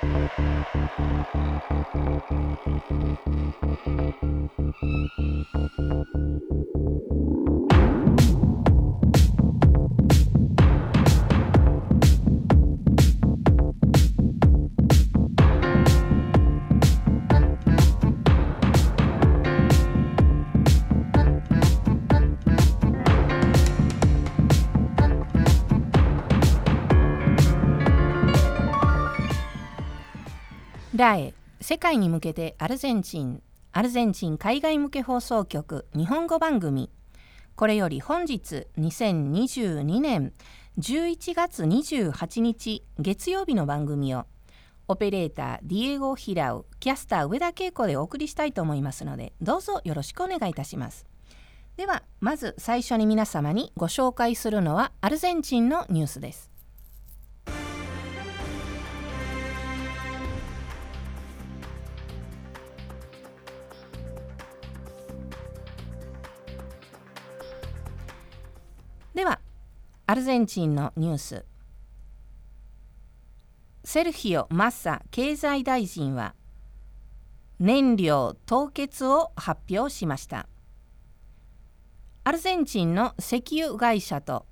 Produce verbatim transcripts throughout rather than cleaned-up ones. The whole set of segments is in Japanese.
ラエ世界に向けてアルゼンチンアルゼンチン海外向け放送局日本語番組。これより本日にせんにじゅうにねんじゅういちがつにじゅうはちにち月曜日の番組をオペレーターディエゴ・ヒラウ、キャスター上田恵子でお送りしたいと思いますので、どうぞよろしくお願いいたします。ではまず最初に皆様にご紹介するのはアルゼンチンのニュースです。ではアルゼンチンのニュース。セルヒオ・マッサ経済大臣は燃料凍結を発表しました。アルゼンチンの石油会社と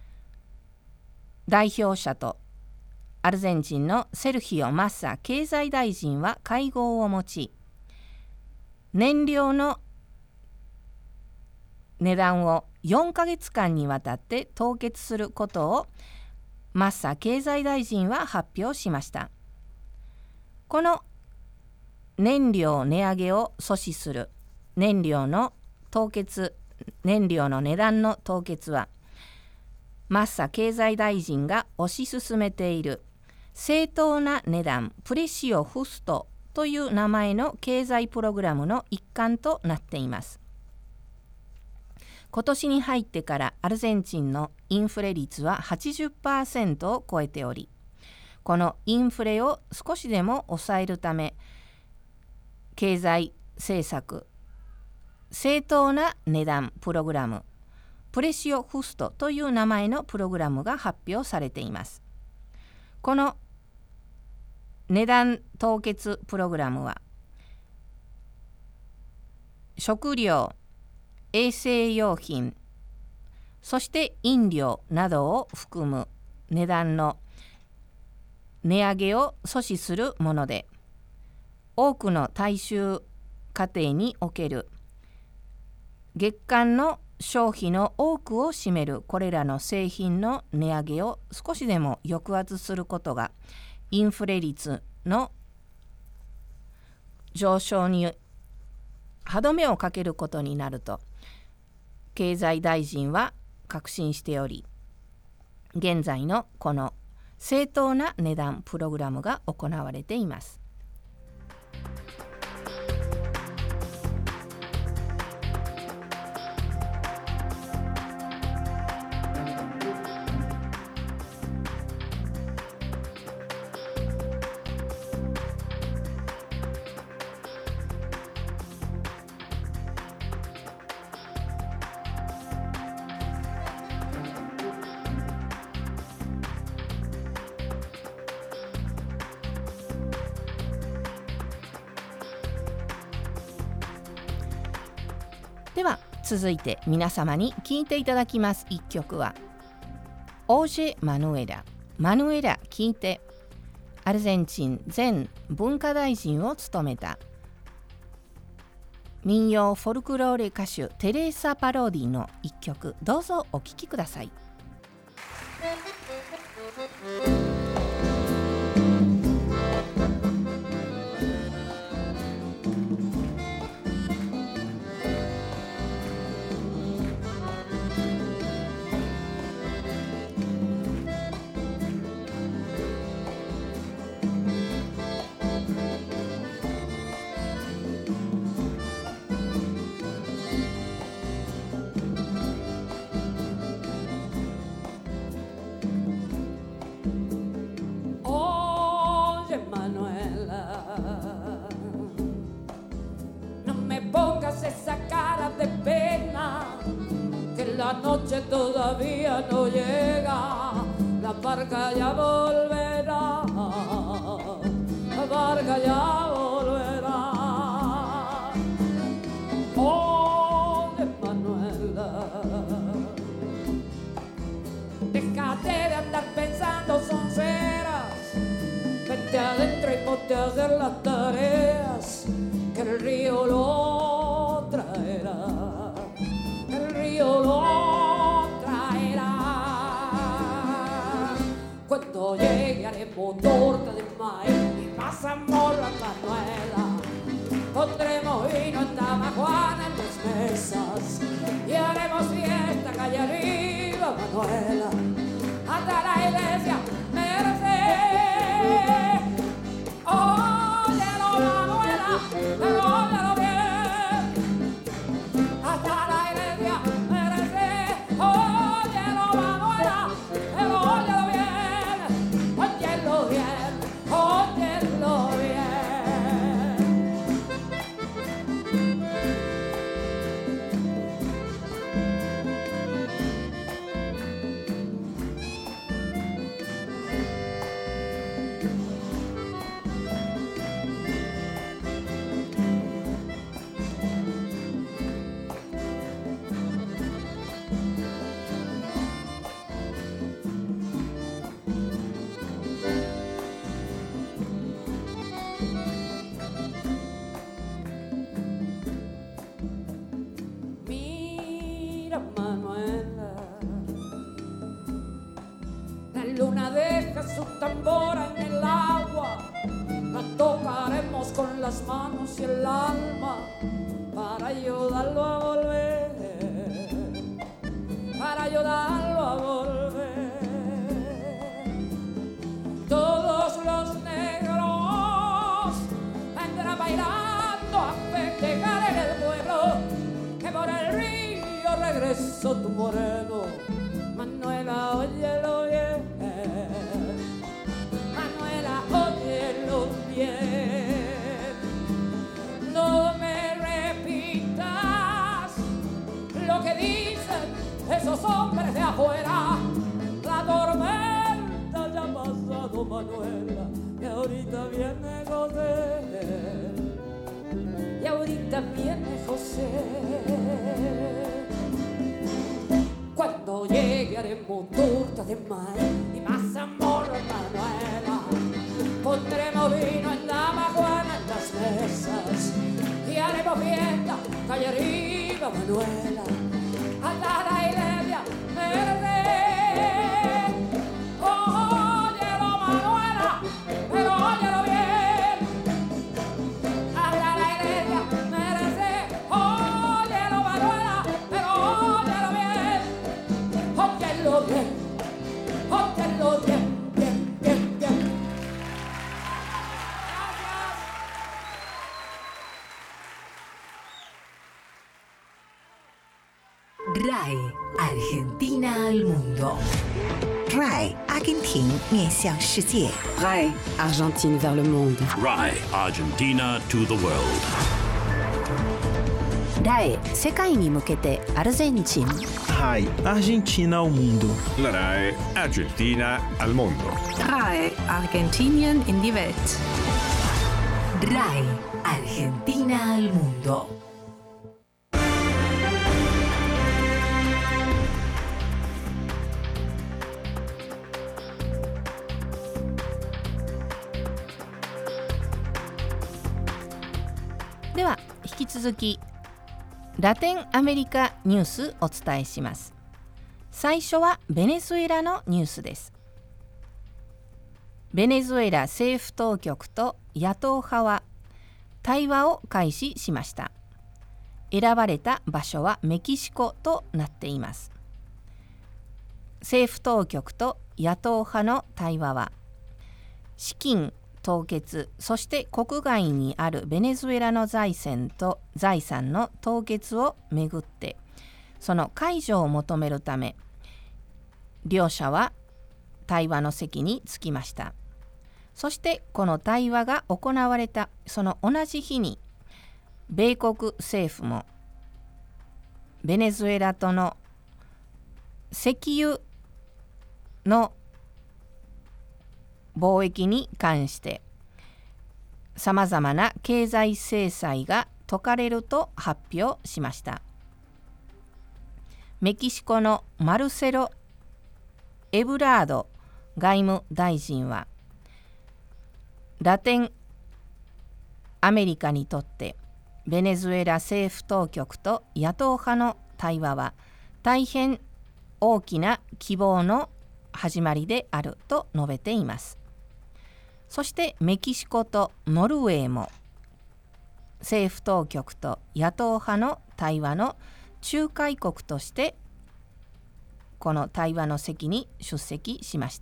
代表者とアルゼンチンのセルヒオ・マッサ経済大臣は会合を持ち、燃料の値段をよんかげつかんにわたって凍結することをマッサ経済大臣は発表しました。この燃料値上げを阻止する燃料の凍結燃料の値段の凍結はマッサ経済大臣が推し進めている正当な値段プレシオ・フストという名前の経済プログラムの一環となっています。今年に入ってからアルゼンチンのインフレ率は はちじゅっパーセント を超えており、このインフレを少しでも抑えるため、経済政策正当な値段プログラムプレシオ・フストという名前のプログラムが発表されています。この値段凍結プログラムは食料、衛生用品、そして飲料などを含む値段の値上げを阻止するもので、多くの大衆家庭における月間の消費の多くを占めるこれらの製品の値上げを少しでも抑圧することがインフレ率の上昇に歯止めをかけることになると経済大臣は確信しており、現在のこの正当な値段プログラムが行われています。では続いて皆様に聴いていただきます一曲はオージェ・マヌエラマヌエラ聴いて、アルゼンチン前文化大臣を務めた民謡フォルクローレ歌手テレーサ・パローディの一曲、どうぞお聴きください。 La noche todavía no llega, la barca ya volverá. ella ya volverá. Oye, Manuela, déjate de andar pensando sonceras, vete adentro y ponte a hacer las tareas, que el río lo traerá, el río lo traerá. Cuando llegue haremos torta de maíz y mazamorra, Manuela, pondremos vino en Damajuana en las mesas y haremos fiesta calle arriba, Manuela, hasta la iglesia Merced. Óyelo, Manuela, pero óyelo bien, hasta la iglesia Merced. Óyelo, Manuela, pero óyelo bien, óyelo bien, óyelo bien. Mira, Manuela, la luna deja su tambora en el agua, la tocaremos con las manos y el alma para ayudarlo a volver, para ayudarlo a volver. Todos los negros vendrán bailando a festejar en el pueblo, que por el río regresó tu moreno. Manuela, óyelo bien, Manuela, óyelo bien. No me repitas lo que dicen esos hombres de afuera. La tormenta ya ha pasado, Manuela, y ahorita viene José, y ahorita viene José. Cuando llegue haremos torta de maíz y mazamorra, Manuela, pondremos vino en Damajuana en las mesas y haremos fiesta calle arriba, Manuela, hasta la iglesia Merced. Óyelo, Manuela, pero óyelo bien, hasta la iglesia Merced. Óyelo, Manuela, pero óyelo bien, óyelo bien, óyelo bien, bien, bien, bien. R A E Argentina al mundo. R A E 阿根廷面向世界。 R A E Argentine vers le monde. R A E Argentina to the world. ラエ世界に向けてアルゼンチン。 R A E Argentina ao mundo. La R A E Argentina al mundo. R A E Argentinien in die Welt. R A E Argentina al mundo. Deは引き続きラテンアメリカニュースお伝えします。最初はベネズエラのニュースです。ベネズエラ政府当局と野党派は対話を開始しました。選ばれた場所はメキシコとなっています。政府当局と野党派の対話は資金凍結、そして国外にあるベネズエラの財産と財産の凍結をめぐってその解除を求めるため両者は対話の席に着きました。そしてこの対話が行われたその同じ日に米国政府もベネズエラとの石油の貿易に関してさまざまな経済制裁が解かれると発表しました。メキシコのマルセロ・エブラード外務大臣は、ラテンアメリカにとってベネズエラ政府当局と野党派の対話は大変大きな希望の始まりであると述べています。そしてメキシコとノルウェーも政府当局と野党派の対話の仲介国としてこの対話の席に出席しました。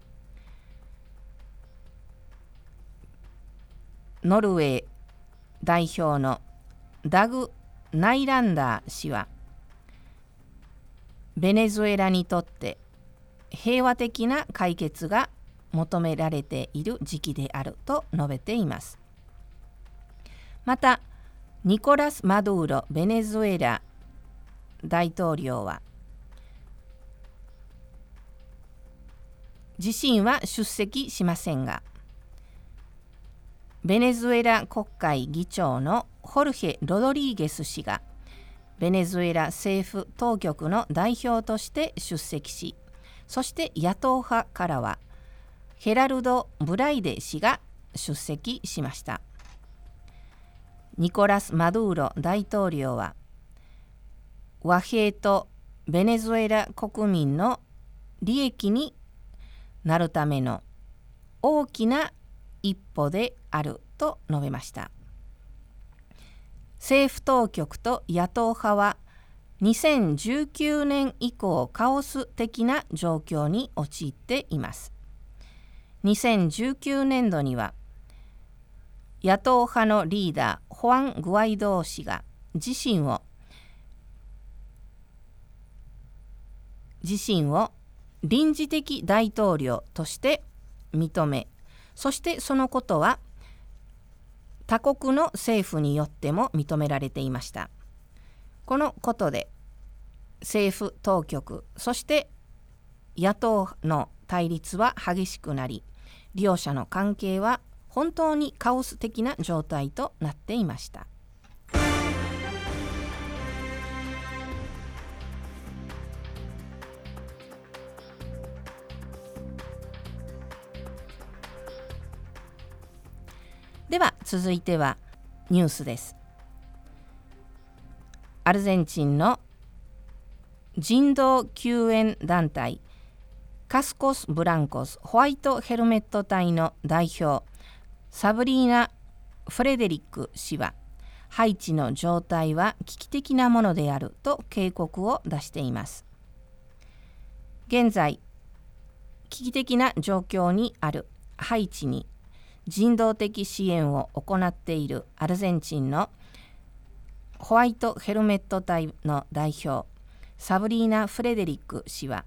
ノルウェー代表のダグ・ナイランダー氏は、ベネズエラにとって平和的な解決が求められている時期であると述べています。また、ニコラス・マドゥーロベネズエラ大統領は、自身は出席しませんが、ベネズエラ国会議長のホルヘ・ロドリーゲス氏がベネズエラ政府当局の代表として出席し、そして野党派からはヘラルド・ブライデ氏が出席しました。ニコラス・マドゥーロ大統領は、和平とベネズエラ国民の利益になるための大きな一歩であると述べました。政府当局と野党派はにせんじゅうきゅうねん以降カオス的な状況に陥っています。にせんじゅうきゅうねんどには野党派のリーダーホアン・グアイドー氏が自身を自身を臨時的大統領として認め、そしてそのことは他国の政府によっても認められていました。このことで政府当局、そして野党の対立は激しくなり、両者の関係は本当にカオス的な状態となっていました。では続いてはニュースです。アルゼンチンの人道救援団体カスコス・ブランコスホワイトヘルメット隊の代表サブリーナ・フレデリック氏は、ハイチの状態は危機的なものであると警告を出しています。現在危機的な状況にあるハイチに人道的支援を行っているアルゼンチンのホワイトヘルメット隊の代表サブリーナ・フレデリック氏は、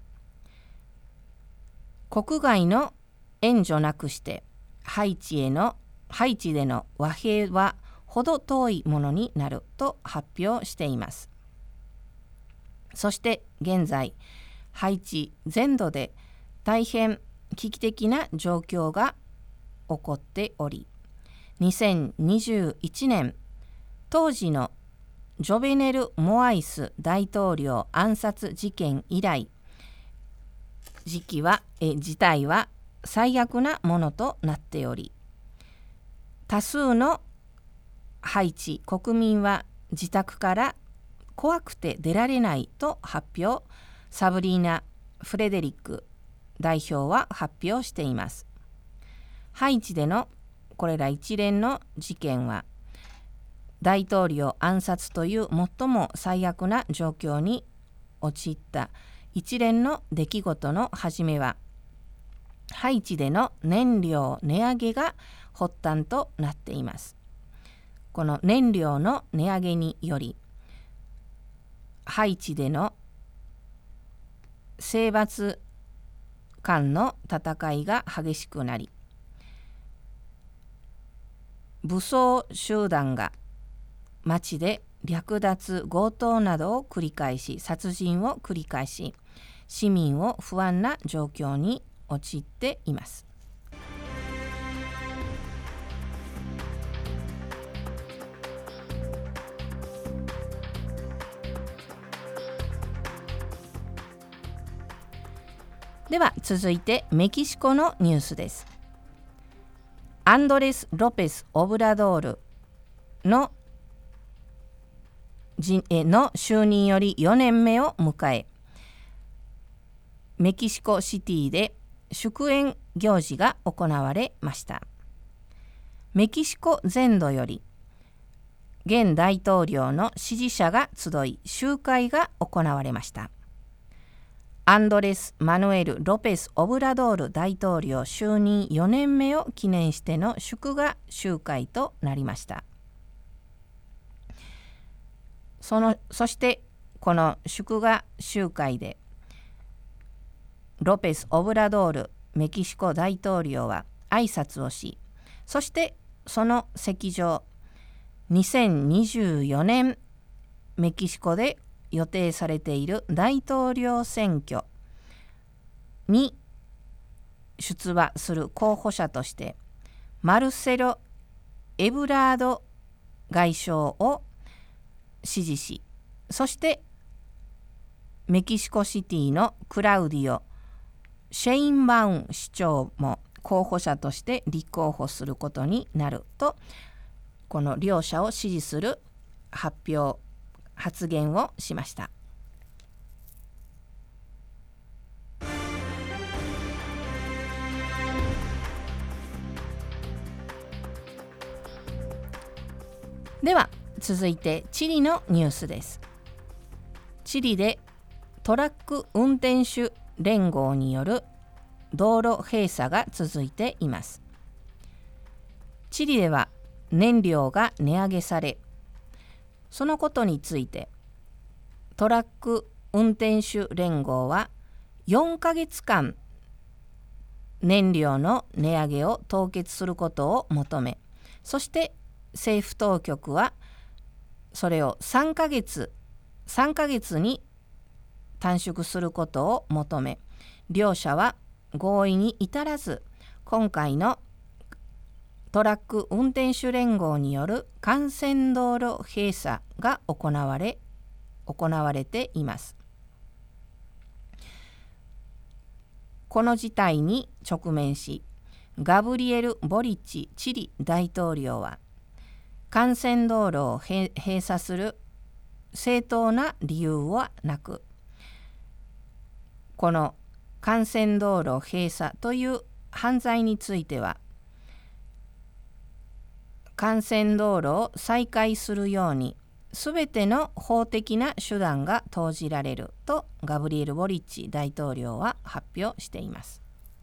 国外の援助なくしてハイチへのハイチでの和平はほど遠いものになると発表しています。そして現在ハイチ全土で大変危機的な状況が起こっており、にせんにじゅういちねん当時のジョベネル・モアイス大統領暗殺事件以来、時期はえ事態は最悪なものとなっており、多数のハイチ国民は自宅から怖くて出られないと発表、サブリーナ・フレデリック代表は発表しています。ハイチでのこれら一連の事件は、大統領暗殺という最も最悪な状況に陥った一連の出来事の始めは、ハイチでの燃料値上げが発端となっています。この燃料の値上げにより、ハイチでの征伐間の戦いが激しくなり、武装集団が町で略奪、強盗などを繰り返し、殺人を繰り返し、市民を不安な状況に陥っています。 では続いてメキシコのニュースです。アンドレス・ロペス・オブラドールのの就任よりよねんめを迎え、メキシコシティで祝宴行事が行われました。メキシコ全土より現大統領の支持者が集い集会が行われました。アンドレス・マヌエル・ロペス・オブラドール大統領就任よねんめを記念しての祝賀集会となりました。そのそしてこの祝賀集会でロペス・オブラドールメキシコ大統領は挨拶をし、そしてその席上にせんにじゅうよねんメキシコで予定されている大統領選挙に出馬する候補者としてマルセロ・エブラード外相を支持し、そしてメキシコシティのクラウディオ・シェインバウン市長も候補者として立候補することになると、この両者を支持する発表発言をしました。では続いてチリのニュースです。チリでトラック運転手連合による道路閉鎖が続いています。チリでは燃料が値上げされ、そのことについてトラック運転手連合はよんかげつかん燃料の値上げを凍結することを求め、そして政府当局はそれを3ヶ月3ヶ月に短縮することを求め、両者は合意に至らず、今回のトラック運転手連合による幹線道路閉鎖が行われ行われています。この事態に直面し、ガブリエル・ボリッチチリ大統領は幹線道路を閉鎖する正当な理由はなく、この幹線道路閉鎖という犯罪については幹線道路を再開するようにすべての法的な手段が講じられるとガブリエル・ボリッチ大統領は発表しています。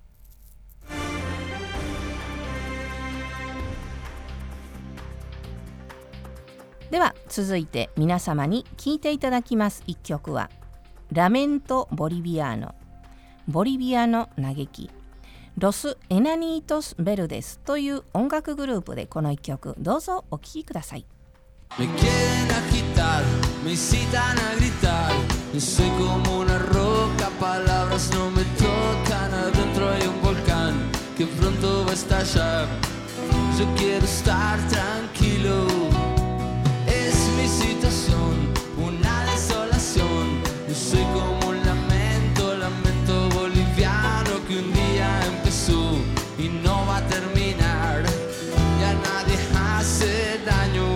では続いて皆様に聴いていただきます一曲はラメント・ボリビアーノ、ボリビアの嘆き、ロス・エナニートス・ベルデスという音楽グループでこの一曲どうぞお聴きください。 Me quieren agitar, me incitan a gritar. Soy como una roca, palabras no me tocan. Adentro hay un volcán que pronto va a estallar. Yo quiero estar tranquilo. Es mi situación, una desolación. Yo soy como un lamento, lamento boliviano que un día empezó y no va a terminar. Ya nadie hace daño.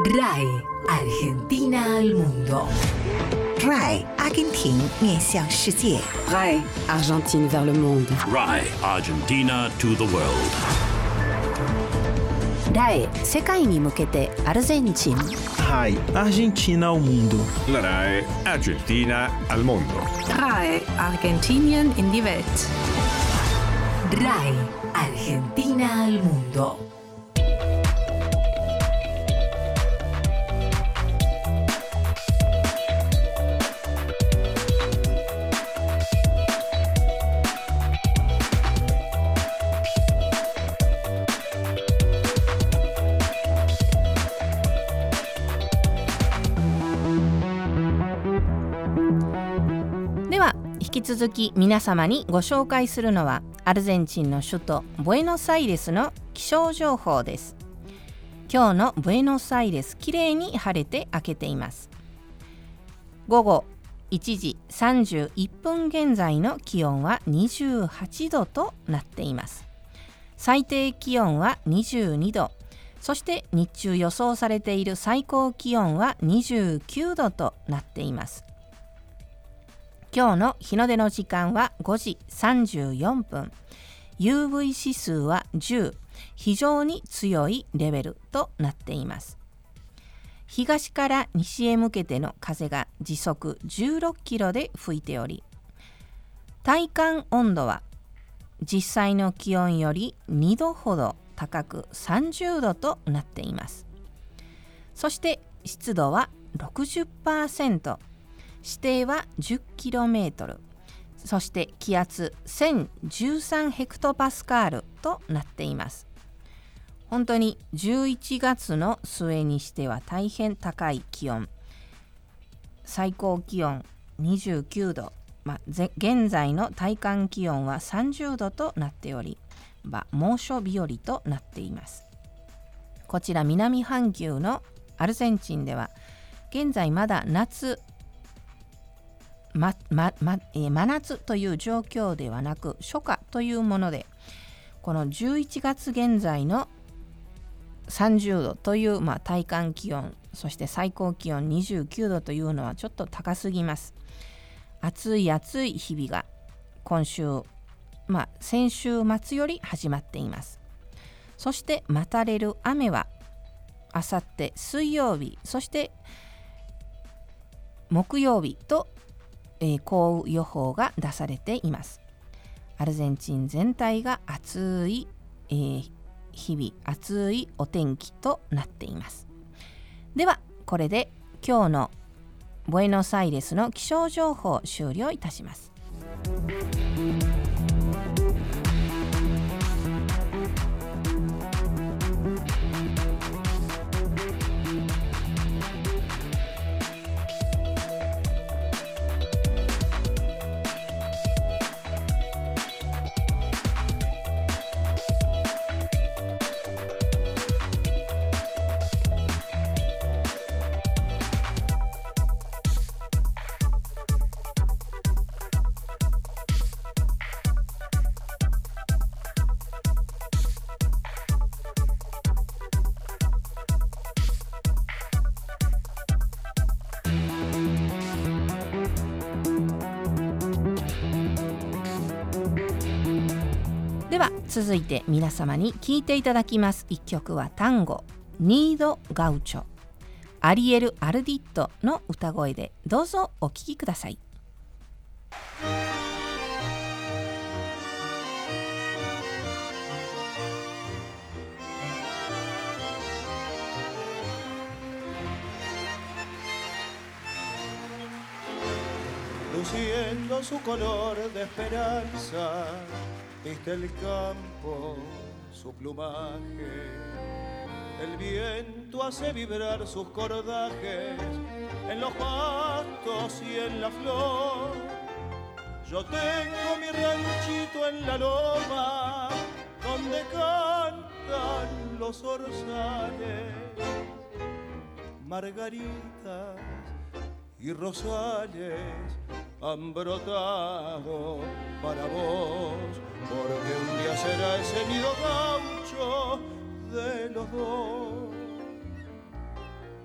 R A E Argentina al mundo. R A E 阿根廷面向世界。 R A E Argentine vers le monde. R A E Argentina to the world. R A E 世界に向けてアルゼンチン。 R A E Argentina ao mundo. La R A E Argentina al mondo. R A E Argentinien in die Welt. R A E Argentina al mundo. Deは引き続き皆様にご紹介するのはアルゼンチンの首都ブエノスアイレスの気象情報です。今日のブエノスアイレス、きれいに晴れて明けています。午後いちじさんじゅういっぷん現在の気温はにじゅうはちどとなっています。最低気温はにじゅうにど、そして日中予想されている最高気温はにじゅうきゅうどとなっています。今日の日の出の時間はごじさんじゅうよんぷん、ユーブイ 指数はじゅう、非常に強いレベルとなっています。東から西へ向けての風が時速じゅうろっキロで吹いており、体感温度は実際の気温よりにどほど高くさんじゅうどとなっています。そして湿度は ろくじゅっパーセント、視程は じゅっキロメートル、そして気圧せんじゅうさんヘクトパスカールとなっています。本当にじゅういちがつの末にしては大変高い気温、最高気温にじゅうきゅうど、まあ、現在の体感気温はさんじゅうどとなっており、まあ、猛暑日和となっています。こちら南半球のアルゼンチンでは現在まだ夏まままえー、真夏という状況ではなく初夏というもので、このじゅういちがつ現在のさんじゅうどという、まあ、体感気温、そして最高気温にじゅうきゅうどというのはちょっと高すぎます。暑い暑い日々が今週、まあ、先週末より始まっています。そして待たれる雨はあさって水曜日、そして木曜日とえー、降雨予報が出されています。アルゼンチン全体が暑い、えー、日々、暑いお天気となっています。ではこれで今日のブエノスアイレスの気象情報を終了いたします。では続いて皆様に聴いていただきます一曲は単語ニード・ガウチョ、アリエル・アルディットの歌声でどうぞお聴きください。 Luciendo su color de esperanza, viste el campo, su plumaje. El viento hace vibrar sus cordajes en los pastos y en la flor. Yo tengo mi ranchito en la loma, donde cantan los orzales, margaritas y rosales han brotado para vos, porque un día será ese nido gaucho de los dos.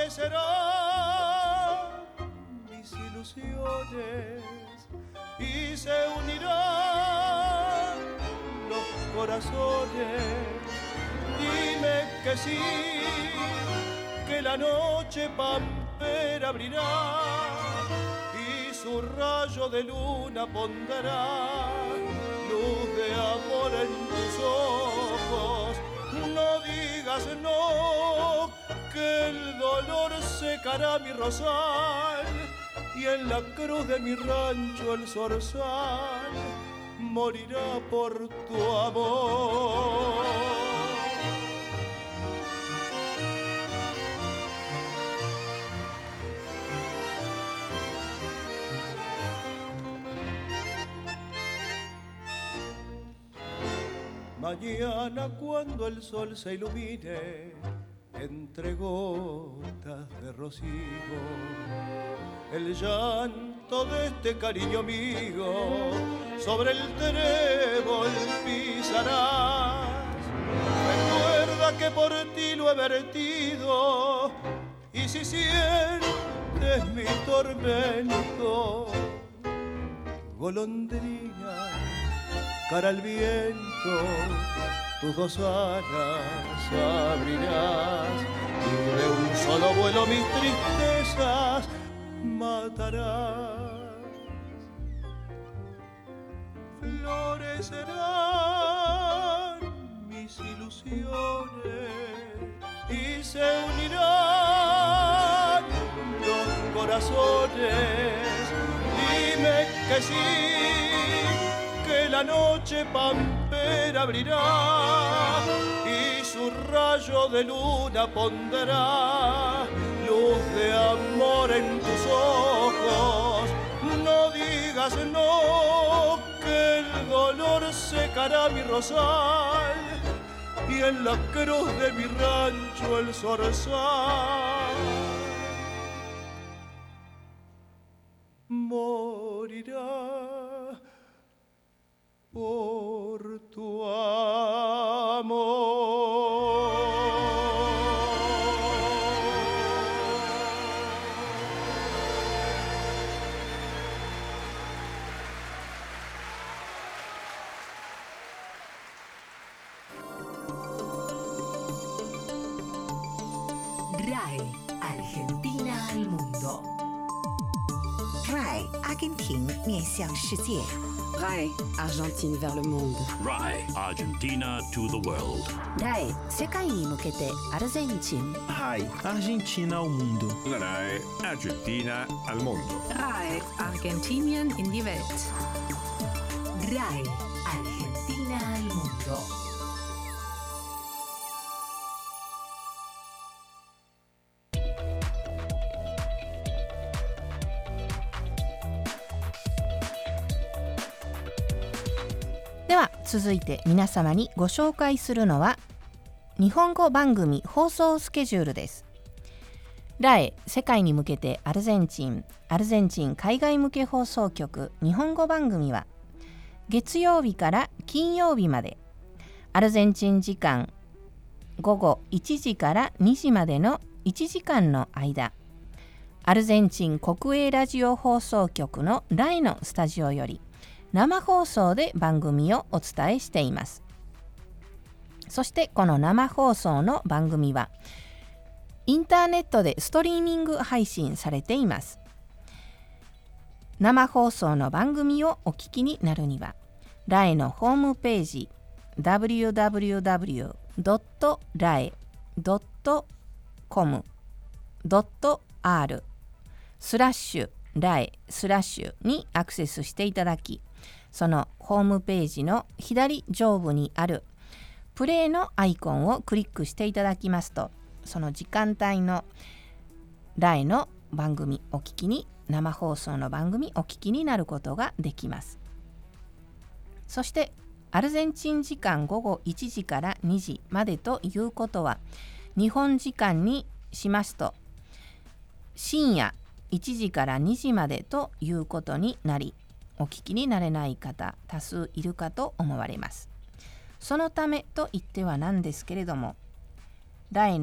florecerán mis ilusiones y se unirán los corazones. Dime que sí, que la noche pampera abrirá y su rayo de luna pondrá luz de amor en tus ojos. No digas no, que el dolor secará mi rosal y en la cruz de mi rancho el zorzal morirá por tu amor. Mañana cuando el sol se ilumine entre gotas de rocío, el llanto de este cariño mío sobre el trébol pisarás. Recuerda que por ti lo he vertido y si sientes mi tormento, golondrina, cara al viento, tus dos alas abrirás y de un solo vuelo mis tristezas matarás. Florecerán mis ilusiones y se unirán los corazones. Dime que sí, que la noche pampera abrirá y su rayo de luna pondrá luz de amor en tus ojos. No digas no, que el dolor secará mi rosal y en la cruz de mi rancho el zorzal morirá por tu amor. R A E, Argentina al mundo. R A E, 阿根廷面向世界。 R A E, Argentine vers le monde. R A E, Argentina to the world. R A E 世界に向けてアルゼンチン。 R A E, Argentina ao mundo. R A E, Argentina al mundo. R A E, Argentinien in die Welt. R A E, Argentina al mundo. では続いて皆様にご紹介するのは日本語番組放送スケジュールです。R A E 世界に向けてアルゼンチンアルゼンチン海外向け放送局日本語番組は月曜日から金曜日までアルゼンチン時間ごごいちじからにじまでのいちじかんの間、アルゼンチン国営ラジオ放送局のR A Eのスタジオより生放送で番組をお伝えしています。そしてこの生放送の番組はインターネットでストリーミング配信されています。生放送の番組をお聞きになるには R A E のホームページ ダブリューダブリューダブリュードットラエドットコムドットアール スラッシュ R A E スラッシュにアクセスしていただき、そのホームページの左上部にあるプレイのアイコンをクリックしていただきますと、その時間帯の R A E の番組お聞きに、生放送の番組お聞きになることができます。そしてアルゼンチン時間ごごいちじからにじまでということは、日本時間にしますと深夜いちじからにじまでということになり、お聞きになれない方多数いるかと思われます。そのためと言ってはなんですけれども、R A Eの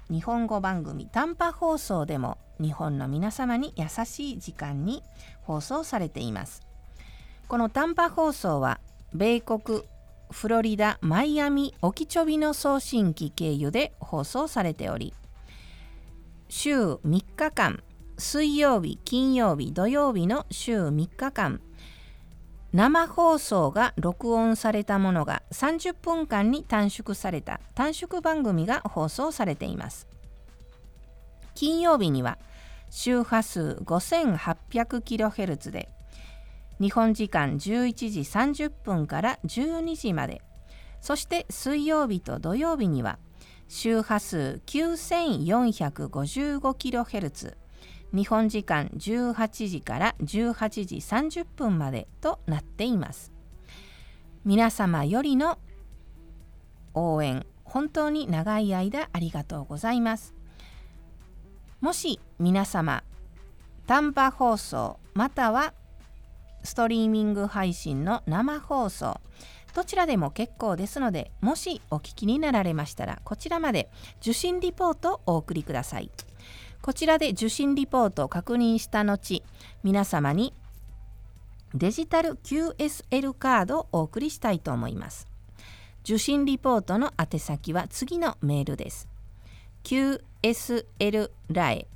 日本語番組短波放送でも日本の皆様に優しい時間に放送されています。この短波放送は米国フロリダマイアミオキチョビの送信機経由で放送されており、週みっかかん、水曜日金曜日土曜日の週みっかかん、生放送が録音されたものがさんじゅっぷんかんに短縮された短縮番組が放送されています。金曜日には周波数 ごせんはっぴゃくキロヘルツ で日本時間じゅういちじさんじゅっぷんからじゅうにじまで、そして水曜日と土曜日には周波数 きゅうせんよんひゃくごじゅうごキロヘルツ、日本時間じゅうはちじからじゅうはちじさんじゅっぷんまでとなっています。皆様よりの応援、本当に長い間ありがとうございます。もし皆様、短波放送またはストリーミング配信の生放送、どちらでも結構ですので、もしお聞きになられましたら、こちらまで受信リポートをお送りください。こちらで受信リポートを確認した後、皆様にデジタル キューエスエル カードをお送りしたいと思います。受信リポートの宛先は次のメールです。キューエスエル ラエ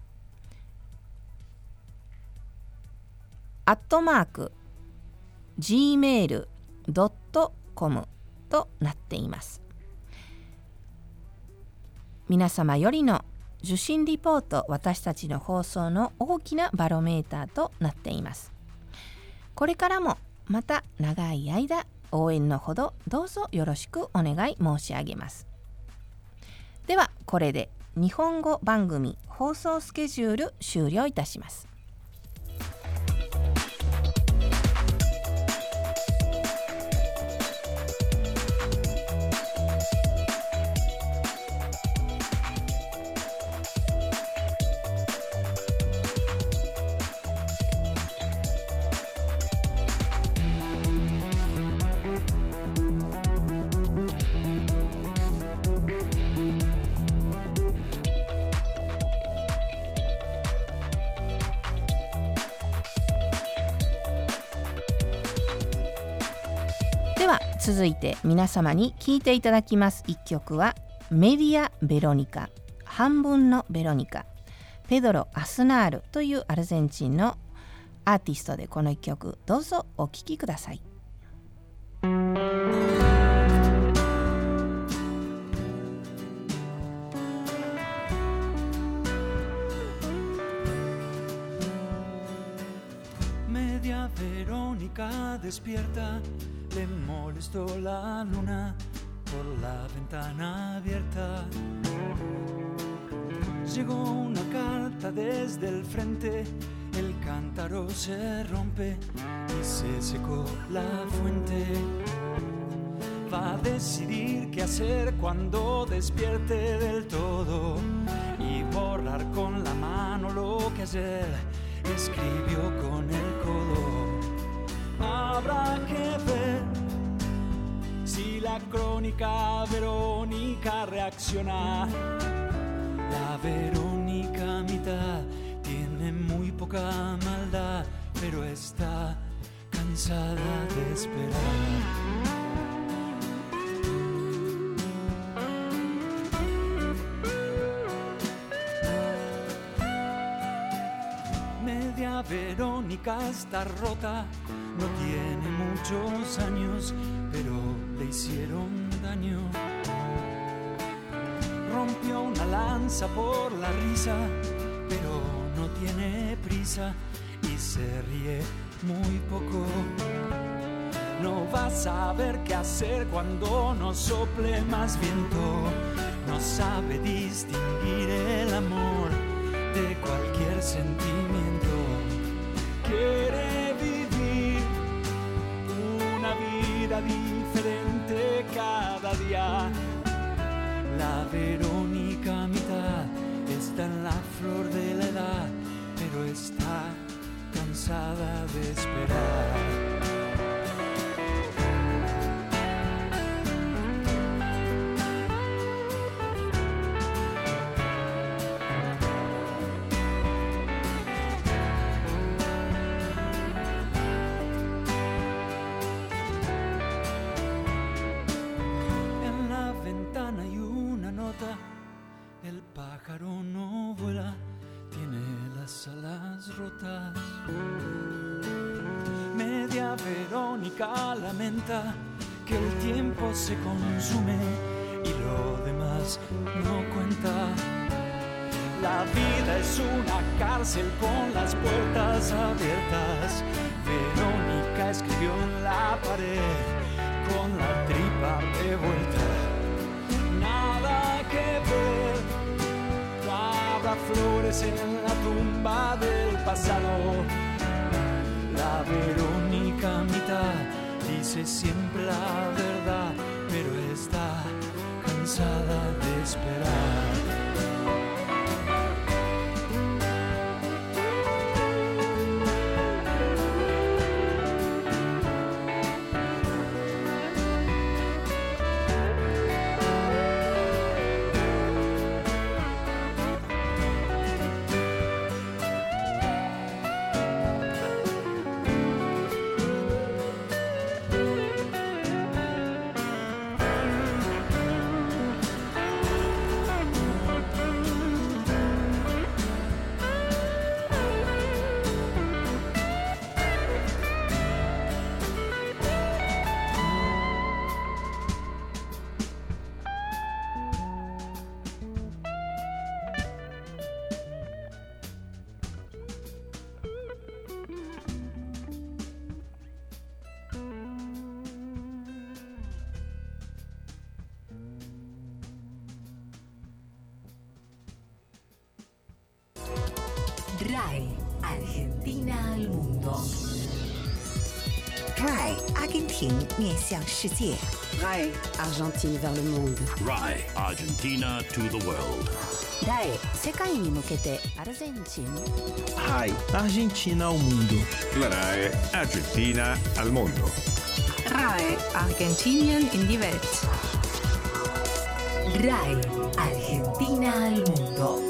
アットマーク ジーメール ドットコム となっています。皆様よりの受信リポート、私たちの放送の大きなバロメーターとなっています。これからもまた長い間応援のほどどうぞよろしくお願い申し上げます。ではこれで日本語番組放送スケジュール終了いたします。では続いて皆様に聴いていただきます一曲はメディア・ベロニカ、半分のベロニカ、ペドロ・アスナールというアルゼンチンのアーティストで、この一曲どうぞお聴きください。 Media Verónica despierta, le molestó la luna por la ventana abierta. Llegó una carta desde el frente, el cántaro se rompe y se secó la fuente. Va a decidir qué hacer cuando despierte del todo y borrar con la mano lo que ayer escribió con el codo. Habrá que ver si la crónica Verónica reacciona. La Verónica mitad tiene muy poca maldad, pero está cansada de esperar. Media Verónica está rota, no tiene muchos años, pero le hicieron daño. Rompió una lanza por la risa, pero no tiene prisa y se ríe muy poco. No va a saber qué hacer cuando no sople más viento. No sabe distinguir el amor de cualquier sentimiento. Quiere vivir una vida diferente cada día. La Verónica mitad está en la flor de la edad, pero está cansada de esperar. lamenta que el tiempo se consume y lo demás no cuenta. La vida es una cárcel con las puertas abiertas. Verónica escribió en la pared con la tripa revuelta. Nada que ver, no habrá flores en la tumba del pasado. La Verónica mitad dice siempre la verdad, pero está cansada de esperar. R A E Argentina al mundo. R A E Argentina 面向世界。 R A E Argentine vers le monde. R A E Argentina to the world. R A E 世界に向けてアルゼンチン。 R A E Argentina ao mundo. La R A E Argentina al mondo. R A E Argentinien in die Welt. R A E Argentina al mundo.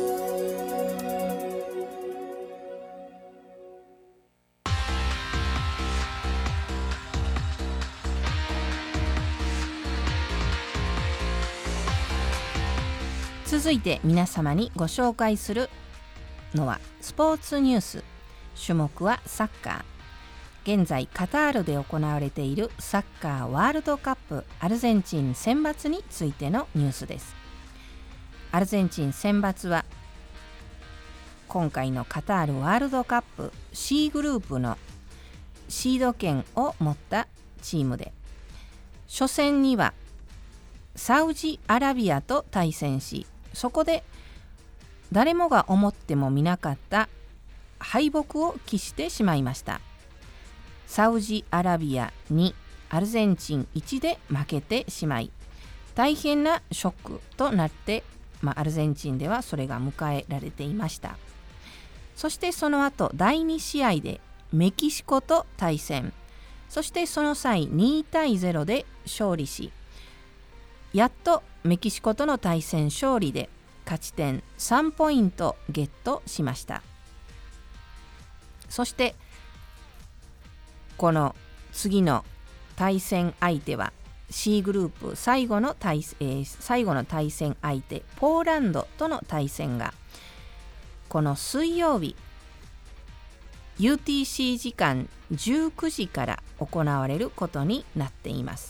続いて皆様にご紹介するのはスポーツニュース。種目はサッカー。現在カタールで行われているサッカーワールドカップアルゼンチン選抜についてのニュースです。アルゼンチン選抜は今回のカタールワールドカップ C グループのシード権を持ったチームで、初戦にはサウジアラビアと対戦し、そこで誰もが思ってもみなかった敗北を喫してしまいました。サウジアラビアにアルゼンチンいちで負けてしまい、大変なショックとなって、まあ、アルゼンチンではそれが迎えられていました。そしてその後だいに試合でメキシコと対戦、そしてその際にたいゼロで勝利し、やっとメキシコとの対戦勝利で勝ち点さんポイントゲットしました。そしてこの次の対戦相手は C グループ最後の対、えー、最後の対戦相手ポーランドとの対戦がこの水曜日 ユーティーシー 時間じゅうくじから行われることになっています。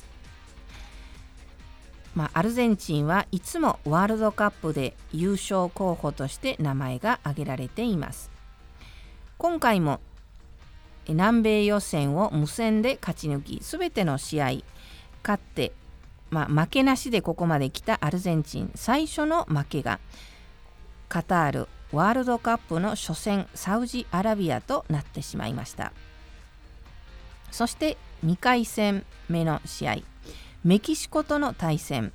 まあ、アルゼンチンはいつもワールドカップで優勝候補として名前が挙げられています。今回も南米予選を無戦で勝ち抜き、すべての試合勝って、まあ、負けなしでここまで来たアルゼンチン、最初の負けがカタールワールドカップの初戦サウジアラビアとなってしまいました。そしてにかい戦目の試合、メキシコとの対戦、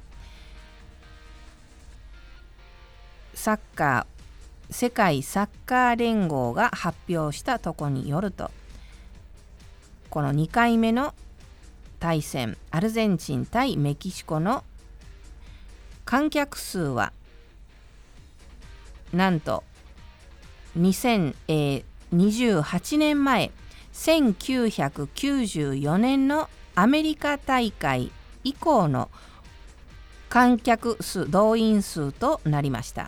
サッカー世界サッカー連合が発表したところによると、このにかいめの対戦アルゼンチン対メキシコの観客数はなんとにせんにじゅうはちねんまえせんきゅうひゃくきゅうじゅうよねんのアメリカ大会以降の観客数動員数となりました。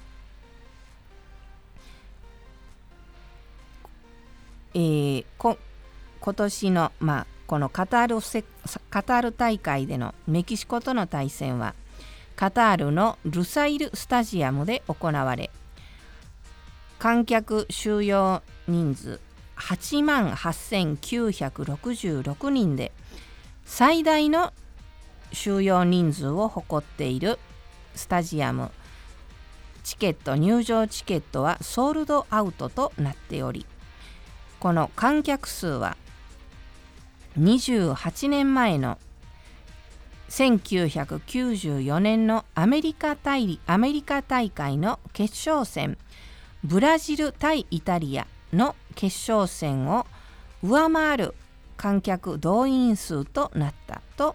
えー、こ今年の、まあ、 このカタールせカタール大会でのメキシコとの対戦はカタールのルサイルスタジアムで行われ、観客収容人数はちまんはっせんきゅうひゃくろくじゅうろくにんで最大の収容人数を誇っているスタジアム。チケット入場チケットはソールドアウトとなっており、この観客数はにじゅうはちねんまえのせんきゅうひゃくきゅうじゅうよねんのアメリカ大、アメリカ大会の決勝戦ブラジル対イタリアの決勝戦を上回る観客動員数となったと、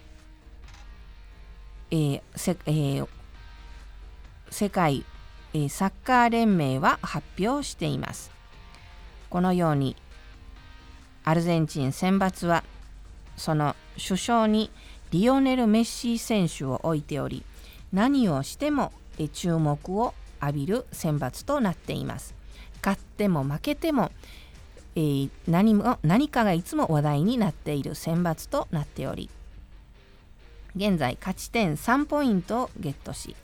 えーせえー、世界、えー、サッカー連盟は発表しています。このようにアルゼンチン選抜はその主将にリオネル・メッシ選手を置いており、何をしても注目を浴びる選抜となっています。勝っても負けても、えー、何も何かがいつも話題になっている選抜となっており、現在勝ち点さんポイントをゲットし、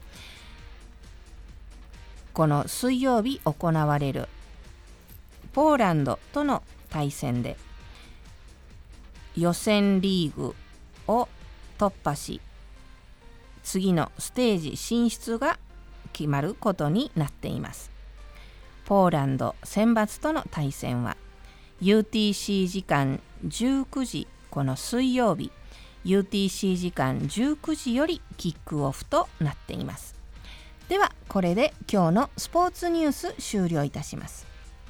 この水曜日行われるポーランドとの対戦で予選リーグを突破し、次のステージ進出が決まることになっています。ポーランド選抜との対戦は ユーティーシー 時間じゅうくじ、この水曜日 ユーティーシー 時間じゅうくじよりキックオフとなっています。ではこれで今日のスポーツニュース終了いたします。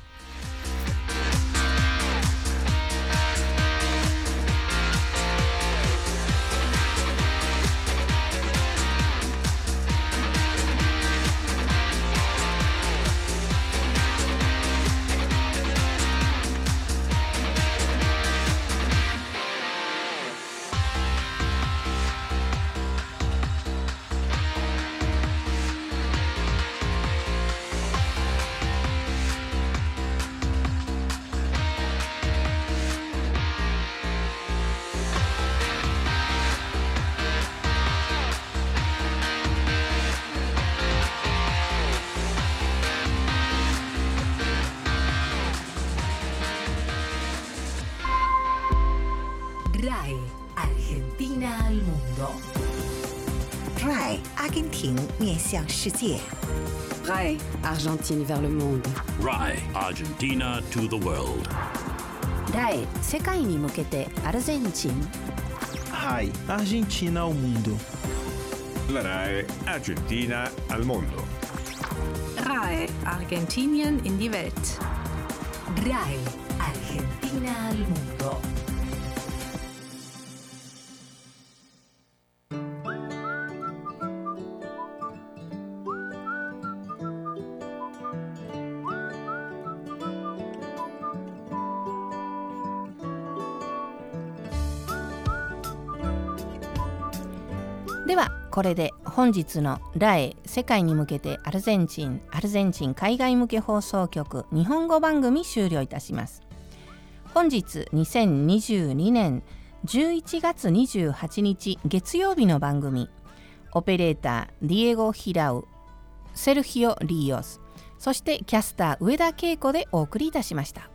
RAI Argentina al mundo. R A I 阿根廷面向世界。 R A I Argentine vers le monde. R A I Argentina to the world. ライ世界に向けてアルゼンチン。 R A I Argentina ao mundo. La R A I Argentina al mundo. R A I Argentinien in die Welt. R A I Argentina al mundo. .ではこれで本日のラエ世界に向けてアルゼンチンアルゼンチン海外向け放送局日本語番組終了いたします。本日にせんにじゅうにねんじゅういちがつにじゅうはちにち月曜日の番組、オペレーターディエゴ・ヒラウ、セルヒオ・リーオス、そしてキャスター上田恵子でお送りいたしました。